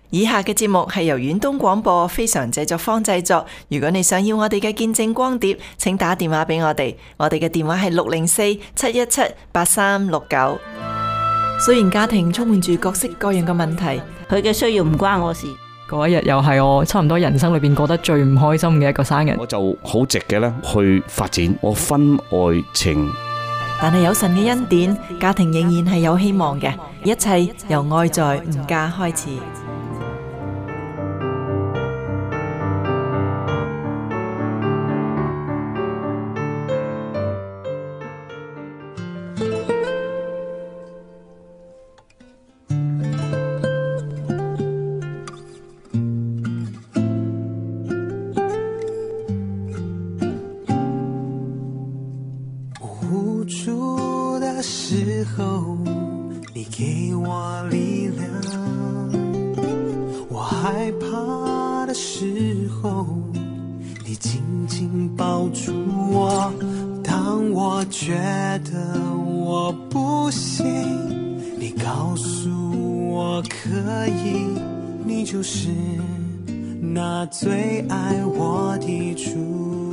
以下嘅節目係由遠東廣播非常製作坊製作。如果你想要我哋嘅見證光碟，請打電話俾我哋。我哋嘅電話係604-717-8369。雖然家庭充滿住各式各樣嘅問題， 佢嘅需要唔關我事。 嗰一日又係我差唔多人生裏邊過得最唔開心嘅一個生日。 我就好直嘅咧去發展我婚外情。 但係有神嘅恩典，家庭仍然係有希望嘅。一切由愛在吾家開始。 无助的时候，你给我力量；我害怕的时候，你紧紧抱住我。当我觉得我不行，你告诉我可以。你就是那最爱我的主。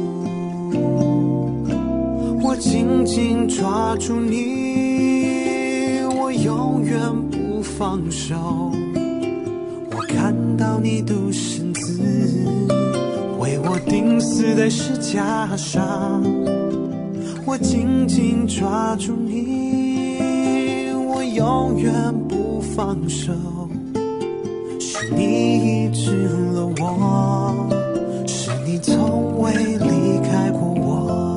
我紧紧抓住你，我永远不放手。我看到你独生子为我钉死在十架上，我紧紧抓住你，我永远不放手。是你医治了我，是你从未离开过我。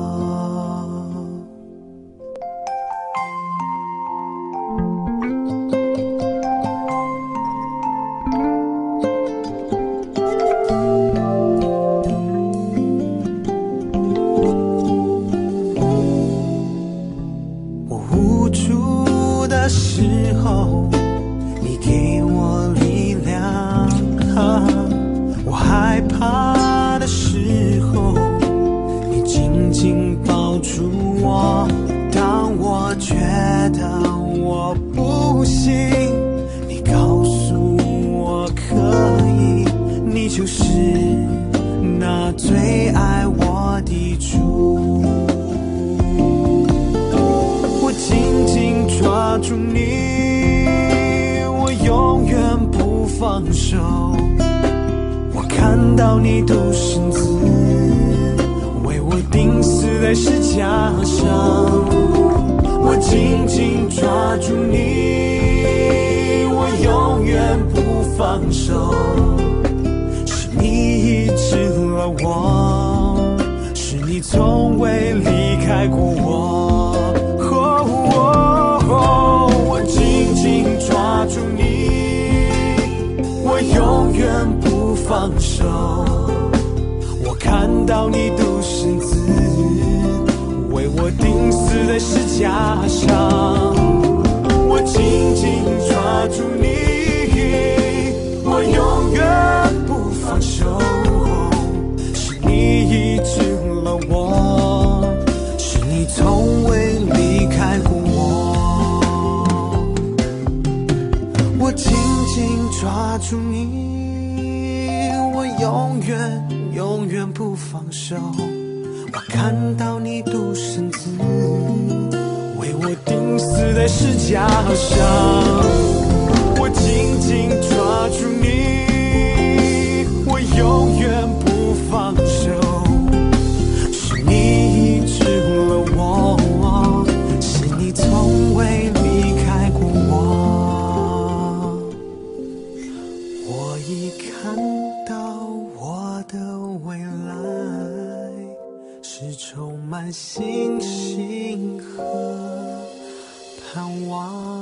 永远不放手。我看到你独生子为我钉死在十架上，我紧紧抓住你，我永远不放手。是你医治了我，是你从未离开过我。我已看到我的未来是充满信心和盼望。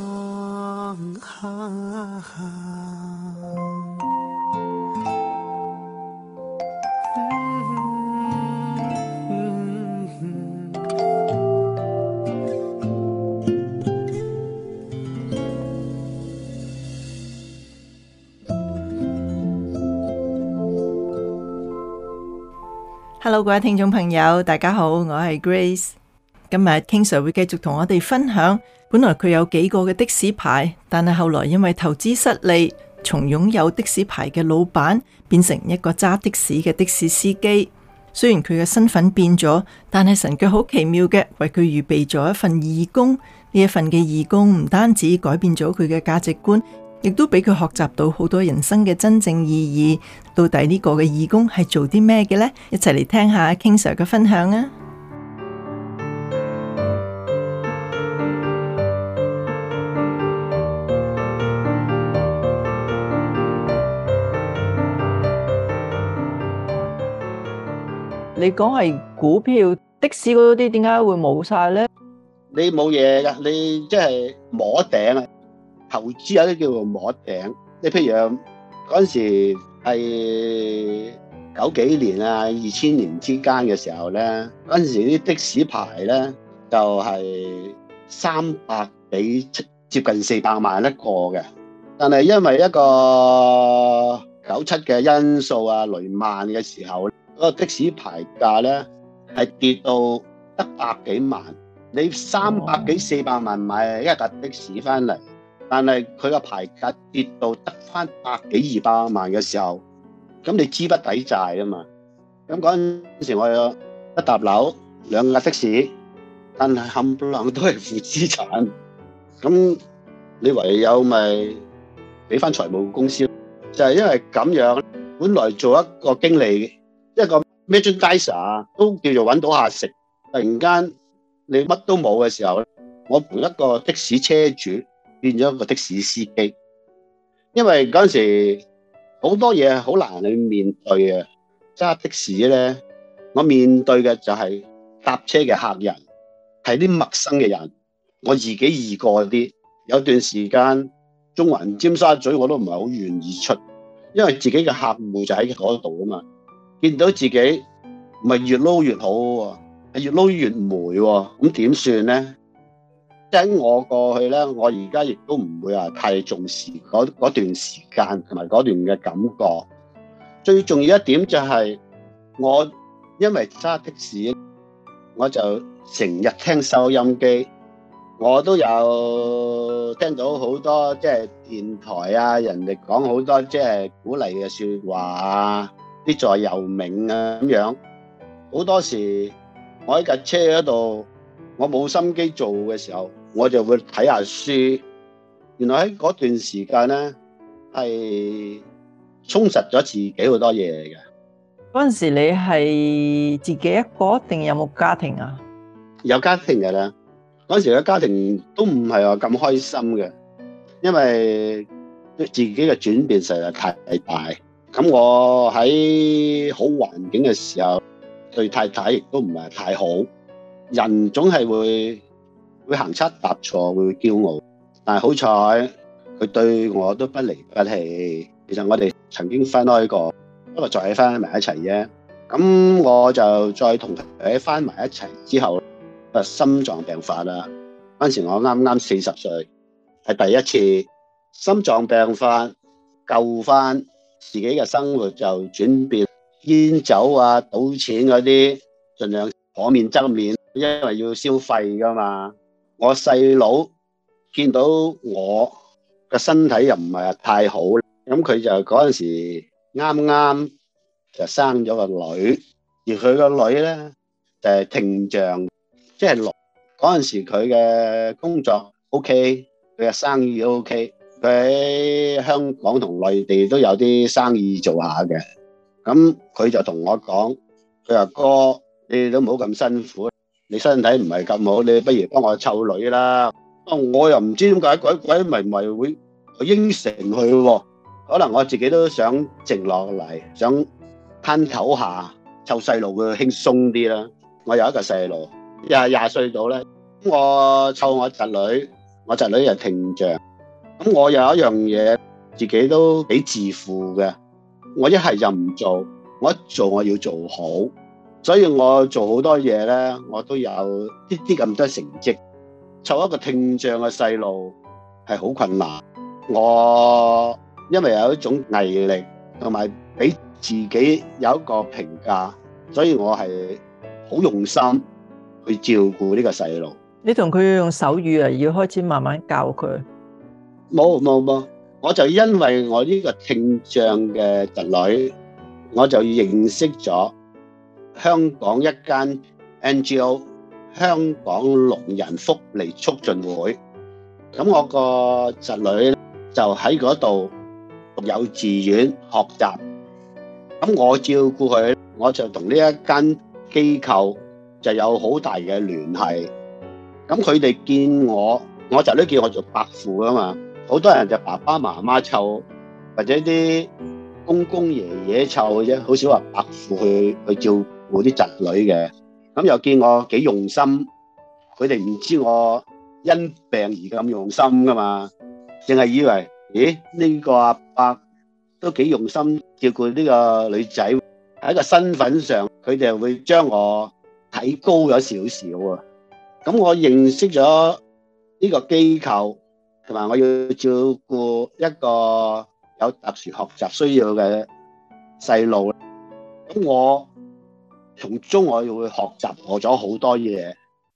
Hello， 各位聽眾朋友，大家好，我係 Grace。今日 King Sir 會繼續同我哋分享，本來佢有幾個嘅的士牌，但係後來因為投資失利， 從擁有的士牌嘅老闆變成一個揸的士嘅的士司機。雖然佢嘅身份變咗，但係神卻好奇妙嘅為佢預備咗一份義工。呢一份嘅義工唔單止改變咗佢嘅價值觀，亦都俾佢學習到好多人生嘅真正意義。到底呢個嘅義工係做啲咩嘅呢？一齊嚟聽下 King Sir 嘅分享啊！你講係股票的士嗰啲，點解會冇晒呢？ 你冇嘢噶，你即係摸頂啊！投資有啲叫做摸頂。你譬如嗰陣時係90幾年啊、2000年之間嘅時候咧，嗰陣時啲的士牌咧就係300幾，接近400萬一個嘅。但係因為一個97嘅因素啊，雷曼嘅時候，嗰個的士牌價咧係跌到得100幾萬，你300幾400萬買一架的士翻嚟，但係佢個牌價跌到得翻100幾200萬嘅時候，咁你資不抵債啊嘛。咁嗰陣時我有一搭樓2架的士，但係冚唪唥都係負資產，咁你唯有咪俾翻財務公司，就係因為咁樣，本來做一個經理，一個 merchandiser 都叫做揾到下食，突然間你乜都冇嘅時候，我從一個的士車主變咗一個的士司機。因為嗰陣時好多嘢好難去面對嘅，揸的士咧，我面對嘅就係搭車嘅客人係啲陌生嘅人，我自己易過啲。有段時間中環尖沙咀我都唔係好願意出，因為自己嘅客戶就喺嗰度啊嘛。見到自己唔係越撈越好喎，係越撈越霉喎，咁點算咧？喺我過去咧，我而家亦都唔會話太重視嗰段時間同埋嗰段嘅感覺。最重要一點就係我因為揸的士，我就成日聽收音機，我都有聽到好多即係電台啊，人哋講好多即係鼓勵嘅説話啊，啲座右銘啊咁樣。好多時我喺架車嗰度，我冇心機做嘅時候，我就會睇下書。原來喺嗰段時間咧，係充實咗自己好多嘢嘅。 嗰陣時你係自己一個定有冇家庭啊？ 有家庭嘅啦，嗰陣時嘅家庭都唔係話咁開心嘅，因為自己嘅轉變實在太大。咁我喺好環境嘅時候，對太太亦都唔係太好。人總係會行差踏錯，會驕傲。但係好彩，佢對我都不離不棄。其實我哋曾經分開過，不過再翻埋一齊啫。咁我就再同佢翻埋一齊之後，心臟病發啦。嗰陣時我啱啱40歲，係第一次心臟病發，救翻自己嘅生活就轉變，煙酒啊、賭錢嗰啲，盡量可免則免，因為要消費噶嘛。我細佬見到我嘅身體又唔係太好，咁佢就嗰陣時啱啱就生咗個女，而佢個女咧就係聽障，即係嗰陣時佢嘅工作 OK， 佢嘅生意 OK， 佢喺香港同內地都有啲生意做下嘅。咁佢就同我講，佢話哥，你哋都唔好咁辛苦，你身體唔係咁好，你不如幫我湊女啦。我又唔知點解鬼咪會應承佢喎。可能我自己都想靜落嚟，想攤唞下，湊細路會輕鬆啲啦。我有一個細路，廿歲到咧，我湊我侄女，我侄女又聽障。咁我有一樣嘢自己都幾自負嘅，我一係就唔做，我一做我要做好，所以我做好多嘢咧，我都有啲咁多成績。湊一個聽障嘅細路係好困難，我因為有一種毅力同埋俾自己有一個評價，所以我係好用心去照顧呢個細路。 你同佢用手語啊，要開始慢慢教佢。 冇， 我就因為我呢個聽障嘅侄女，我就認識咗香港一間 NGO 香港聾人福利促進會。咁我個侄女就喺嗰度讀幼稚園學習。咁我照顧佢，我就同呢一間機構就有好大嘅聯繫。咁佢哋見我侄女叫我做伯父啊嘛。好多人就爸爸媽媽湊，或者啲公公爺爺湊啫，好少話伯父去照顧啲侄女嘅。咁又見我幾用心，佢哋唔知我因病而咁用心噶嘛，淨係以為，咦呢個阿伯都幾用心照顧呢個女仔，喺個身份上佢哋會將我睇高咗少少啊。咁我認識咗呢個機構。同埋我要照顧一個有特殊學習需要嘅細路，咁我從中我要會學習咗好多嘢。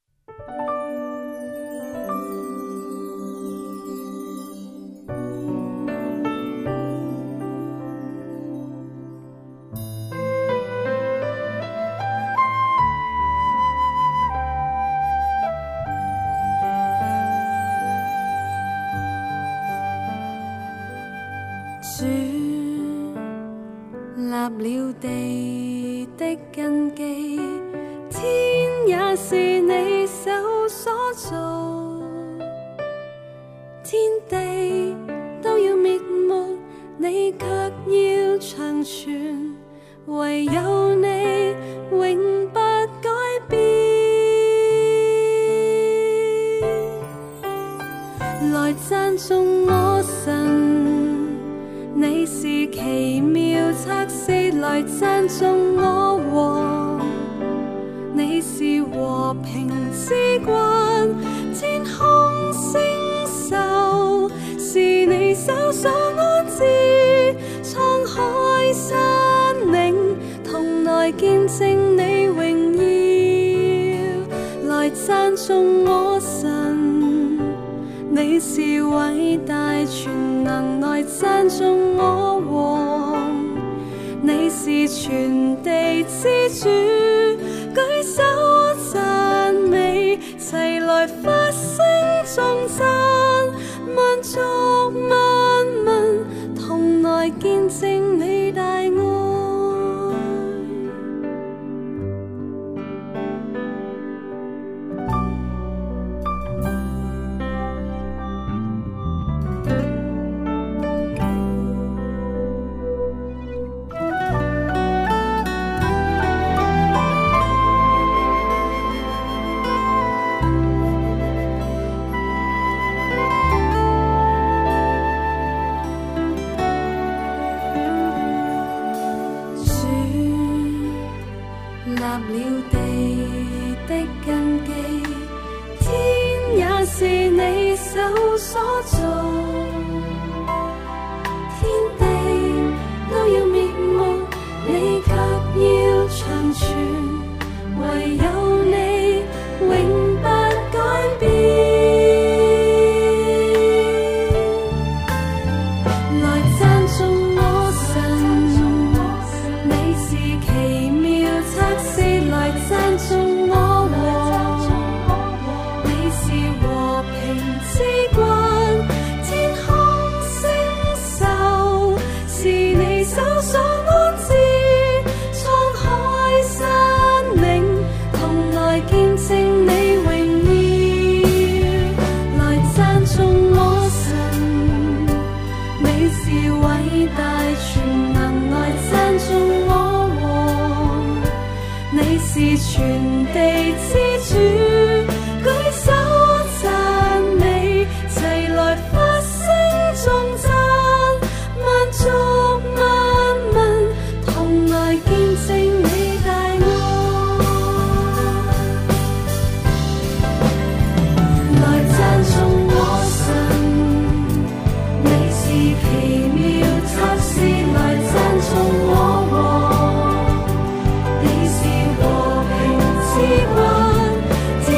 立了地的根基，天也是你手所造，天地都要滅沒，你卻要長存，唯有你永不改變。來讚頌我神，你是奇妙策士，來讚頌我王，你是和平之君，天空星宿是你手所安置，滄海山嶺同來見證你榮耀，來讚頌我神，你是偉大全能，來讚頌我王，你是全地之主，舉手讚美，齊來發聲頌讚，萬族萬民同來見證你大愛。 天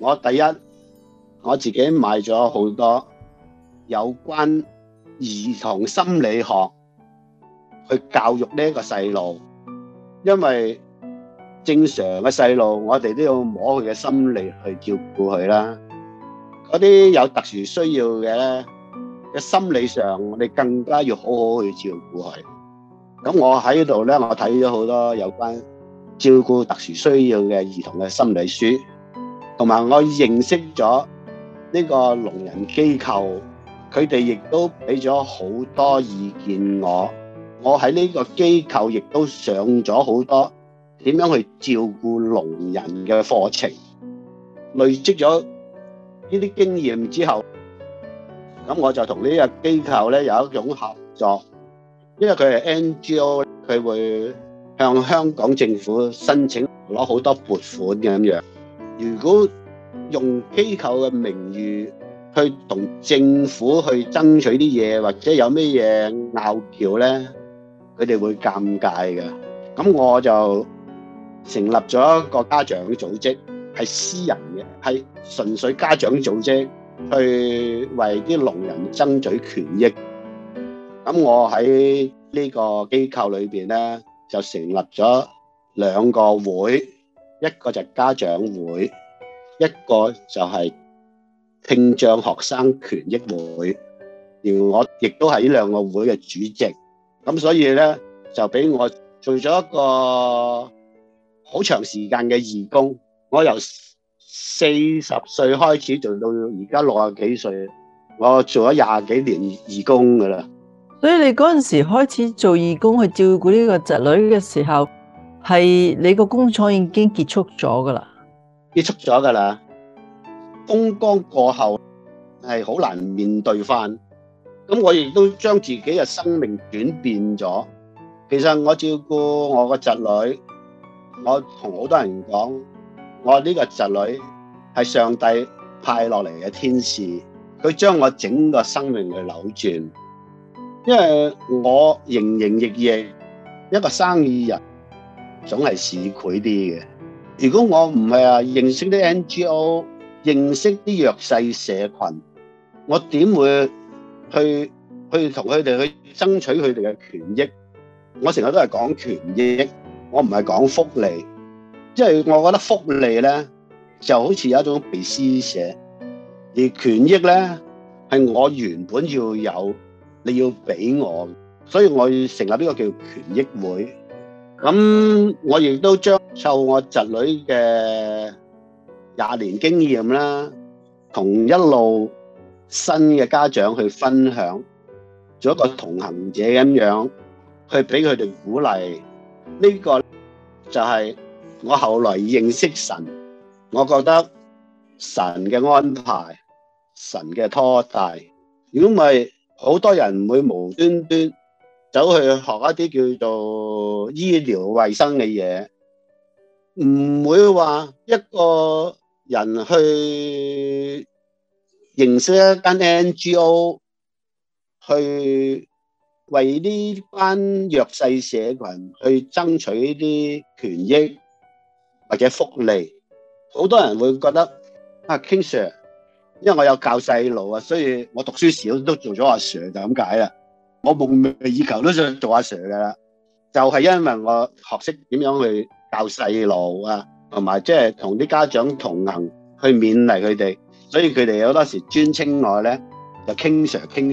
我第一我自己買咗好多有關兒童心理學去教育呢個細路，因為正常嘅細路，我哋都要摸佢嘅心理去照顧佢啦。嗰啲有特殊需要嘅咧，嘅心理上，我哋更加要好好去照顧佢。咁我喺度咧，我睇咗好多有關照顧特殊需要嘅兒童嘅心理書，同埋我認識咗呢個聾人機構，佢哋亦都俾咗好多意見我。我喺呢個機構亦都上咗好多點樣去照顧聾人嘅課程，累積咗呢啲經驗之後，咁我就同呢個機構咧有一種合作，因為佢係 NGO， 佢會向香港政府申請攞好多撥款嘅咁樣。如果用機構嘅名譽去同政府去爭取啲嘢，或者有咩嘢拗撬咧，佢哋會尷尬嘅。咁我就成立咗一個家長組織，係私人嘅，係純粹家長組織，去為啲聾人爭取權益。咁我喺呢個機構裏邊咧，就成立咗兩個會，一個就係家長會，一個就係聽障學生權益會。而我亦都係呢兩個會嘅主席。咁所以咧，就俾我做咗一個好長時間嘅義工。我由40歲開始做到而家60幾歲，我做咗20幾年義工噶啦。 所以你嗰陣時開始做義工去照顧呢個侄女嘅時候，係你個工作已經結束咗噶啦？ 結束咗噶啦，風光過後係好難面對翻。咁我亦都將自己嘅生命轉變咗。其實我照顧我個侄女，我同好多人講，我呢個侄女係上帝派落嚟嘅天使，佢將我整個生命去扭轉。因為我營營役役，一個生意人總係市儈啲嘅。如果我唔係認識啲 NGO， 認識啲弱勢社群，我點會去同佢哋去爭取佢哋嘅權益？我成日都係講權益，我唔係講福利。因為我覺得福利咧就好似有一種被施捨，而權益咧係我原本要有，你要俾我，所以我要成立呢個叫權益會。咁我亦都將湊我侄女嘅20年經驗啦，同一路新嘅家長去分享，做一個同行者咁樣，去俾佢哋鼓勵。呢個就係我後來認識神，我覺得神嘅安排，神嘅拖帶。如果唔係，好多人會無端端走去學一啲叫做醫療衛生嘅嘢，唔會話一個人去認識一間 NGO， 去為呢班弱勢社群去爭取呢啲權益或者福利。好多人會覺得King Sir，因為我有教細路啊，所以我讀書少都做咗阿 Sir 就咁解啦。我夢寐以求都想做阿 Sir 噶啦，就係因為我學識點樣去教細路啊，同埋即係同啲家長同行去勉勵佢哋，所以佢哋有好多時尊稱我咧就 King Sir。King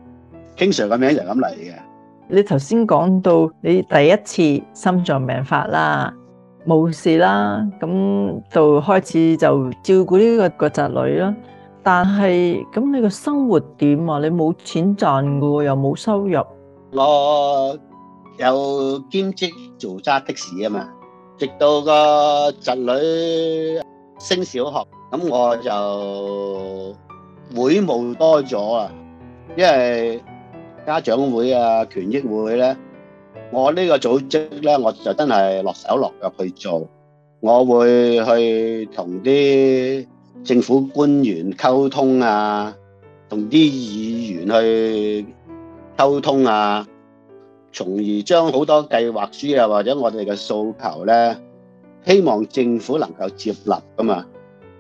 Sir 個名就咁嚟嘅。 你頭先講到你第一次心臟病發啦，冇事啦，咁就開始就照顧呢個侄女啦。但係咁你個生活點啊？你冇錢賺噶，又冇收入。 我有兼職做揸的士啊嘛，直到個侄女升小學，咁我就會務多咗啊，因為家長會啊、權益會咧，我呢個組織咧，我就真係落手落腳去做，我會去同啲政府官員溝通啊，同啲議員去溝通啊，從而將好多計劃書啊或者我哋嘅訴求咧，希望政府能夠接納噶嘛。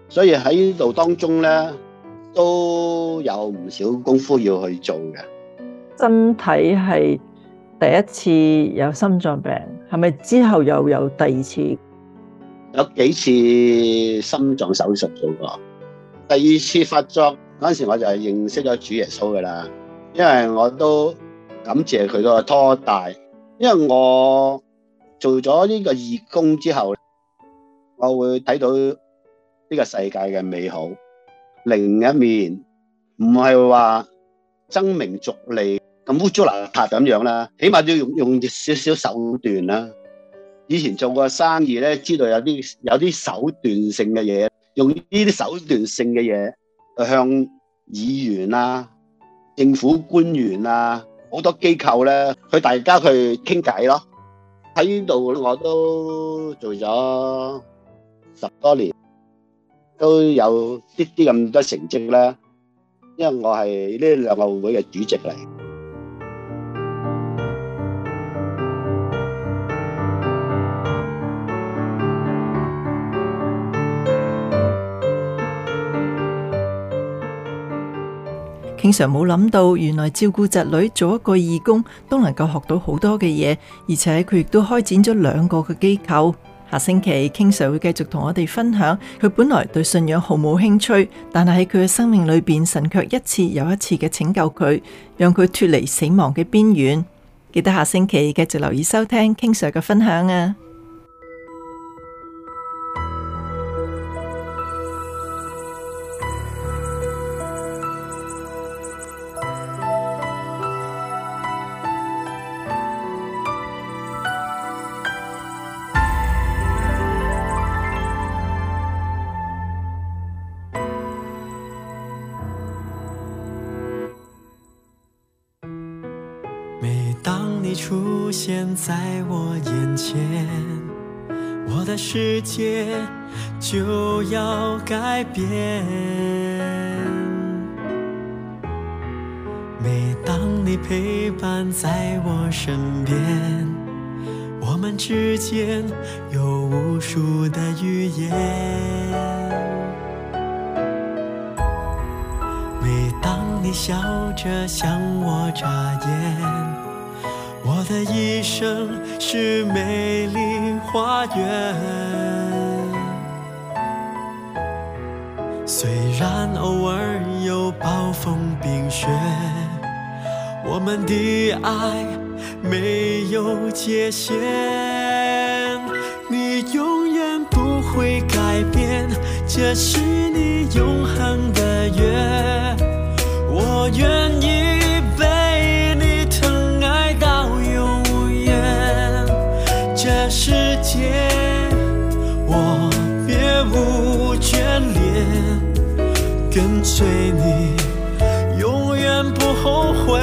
所以喺呢度當中咧，都有唔少功夫要去做嘅。 身體係第一次有心臟病，係咪之後又有第二次？ 有幾次心臟手術做過。第二次發作嗰陣時，我就係認識咗主耶穌噶啦，因為我都感謝佢個拖帶，因為我做咗呢個義工之後，我會睇到呢個世界嘅美好另一面，唔係話爭名逐利咁污糟邋遢咁樣啦，起碼都要用少少手段啦。以前做過生意咧，知道有啲手段性嘅嘢，用呢啲手段性嘅嘢去向議員啊、政府官員啊、好多機構咧，去大家去傾偈咯。喺呢度我都做咗10多年，都有啲咁多成績啦。因為我係呢兩個會嘅主席嚟。 King Sir冇諗到，原來照顧侄女做一個義工都能夠學到好多嘅嘢，而且佢亦都開展咗2個嘅機構。下星期 King Sir 會繼續同我哋分享，佢本來對信仰毫冇興趣，但係喺佢嘅生命裏邊，神卻一次又一次嘅拯救佢，讓佢脫離死亡嘅邊緣。記得下星期繼續留意收聽 King Sir 嘅分享啊！ 每当你出现在我眼前，我的世界就要改变。每当你陪伴在我身边，我们之间有无数的语言。每当你笑着向我眨眼，我的一生是美丽花园。虽然偶尔有暴风冰雪，我们的爱没有界限。你永远不会改变，这是你永恒的约。我愿意被你疼爱到永远，这世界我别无眷恋，跟随你永远不后悔。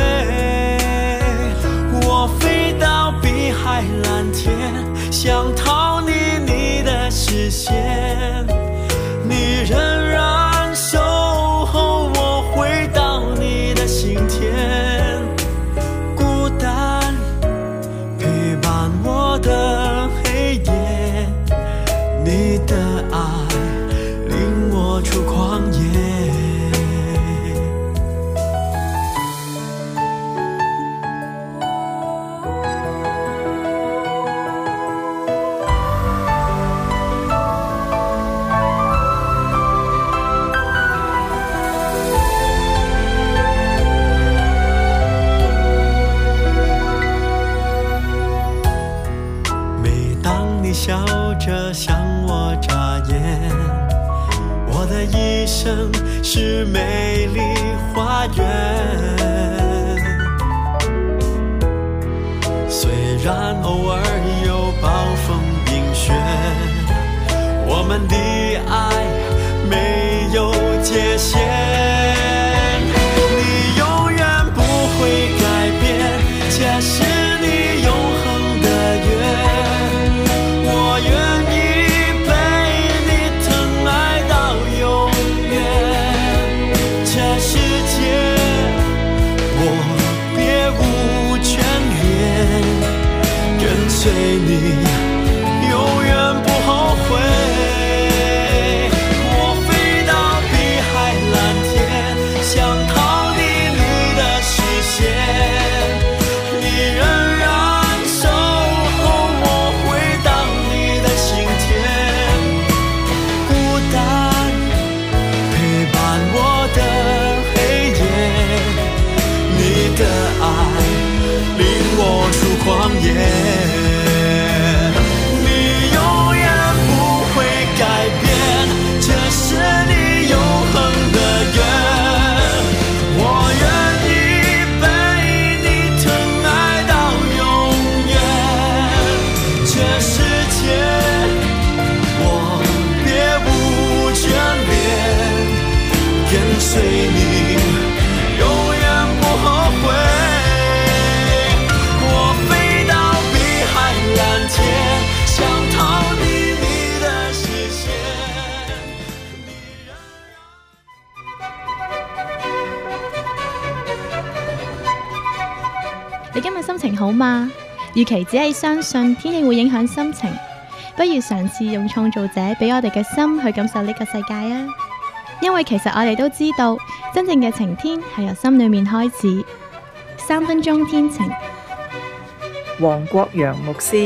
我飞到碧海蓝天，想逃离你的视线，你仍然守候我回到你的心田。孤单陪伴我的黑夜，你的爱领我出旷野。笑着向我眨眼，我的一生是美丽花园。虽然偶尔有暴风冰雪，我们的爱没有界限。你永远不会改变，这是你永恒的约。我愿意被你疼爱到永远，这世界我别无眷恋，跟随你永远不后悔。我飞谎言，你永远不会改变，这是你永恒的愿。我愿意被你疼爱到永远，这世界我别无眷恋，跟随你永远不后悔。我飞到碧海蓝天，想逃离你的视线。 你今日心情好嗎？與其只係相信天氣會影響心情，不如嘗試用創造者俾我哋嘅心去感受呢個世界啊！因為其實我哋都知道，真正嘅晴天係由心裏面開始。3分鐘天晴， 黃國陽牧師。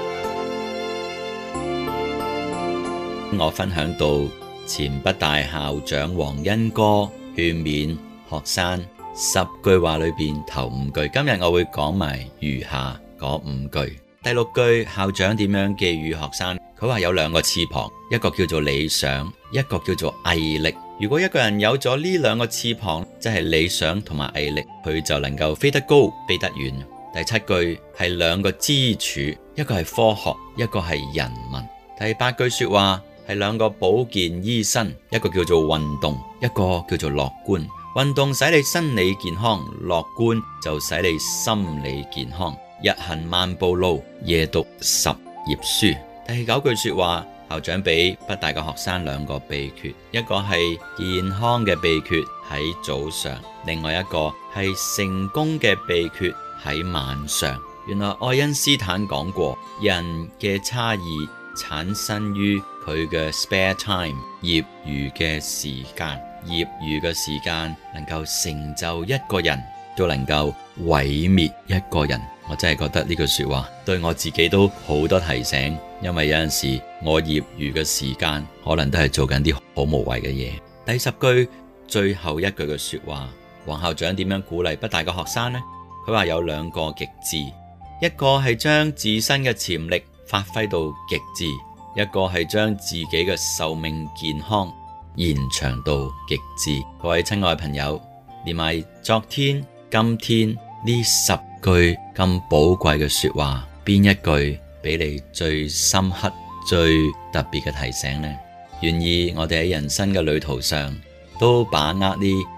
我分享到前北大校長黃恩歌勸勉學生10句話裏邊頭5句，今日我會講埋餘下嗰5句。第6句，校長點樣寄語學生？佢話有2個翅膀，一個叫做理想，一個叫做毅力。如果一個人有咗呢2個翅膀，即係理想同埋毅力，佢就能夠飛得高，飛得遠。第7句係2個支柱，一個係科學，一個係人文。第8句說話係2個保健醫生，一個叫做運動，一個叫做樂觀。運動使你生理健康，樂觀就使你心理健康。日行萬步路，夜讀10頁書。第9句說話，校長俾北大嘅學生2個秘訣，一個係健康嘅秘訣喺早上，另外一個係成功嘅秘訣喺晚上。原來愛因斯坦講過，人嘅差異產生於佢嘅 spare time 業餘嘅時間，業餘嘅時間能夠成就一個人，都能夠毀滅一個人。我真係覺得呢句說話對我自己都好多提醒，因為有陣時我業餘嘅時間可能都係做緊啲好無謂嘅嘢。第10句最後一句嘅說話，黃校長點樣鼓勵北大嘅學生呢？佢話有2個極致，一個係將自身嘅潛力發揮到極致，一個係將自己嘅壽命健康延長到極致。各位親愛朋友，連埋昨天、今天呢10句咁寶貴嘅說話，邊一句俾你最深刻、最特別嘅提醒呢？願意我哋喺人生嘅旅途上都把握呢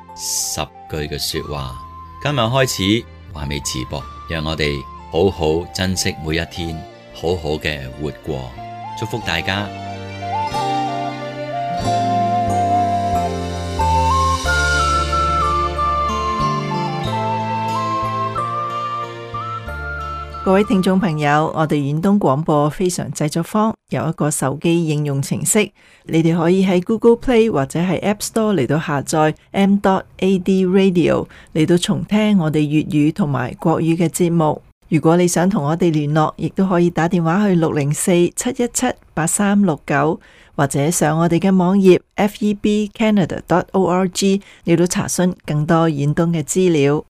10句嘅說話。今日開始還未遲噃，讓我哋好好珍惜每一天，好好嘅活過。祝福大家。 各位聽眾朋友，我哋遠東廣播非常製作坊有一個手機應用程式，你哋可以喺 Google Play 或者係 App Store 嚟到下載 m.ad radio 嚟到重聽我哋粵語同埋國語嘅節目。如果你想同我哋聯絡，亦都可以打電話去604-717-8369，或者上我哋嘅網頁 febcanada.org 嚟到查詢更多遠東嘅資料。